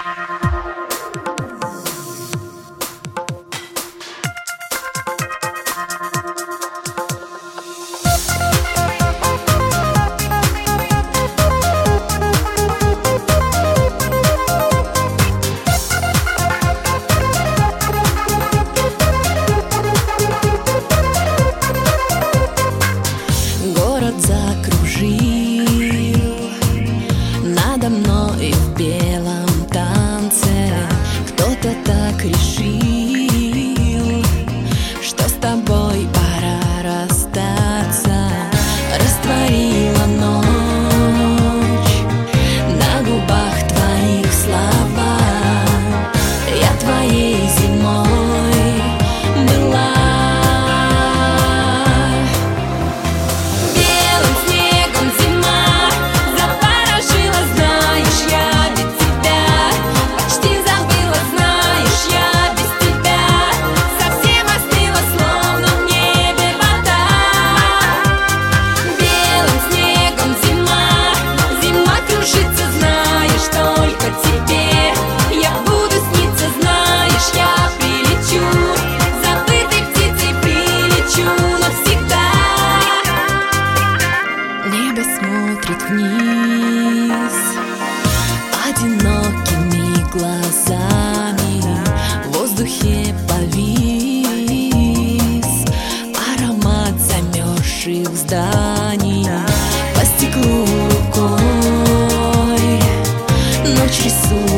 Город закружил надо мной в белом танце. Кто-то так решил, что с тобой пора расстаться. Растворила ночь на губах твоих слова. Я твоей зимой была. Смотрит вниз одинокими глазами, в воздухе повис аромат замерзших зданий. По стеклу рукой ночь рисует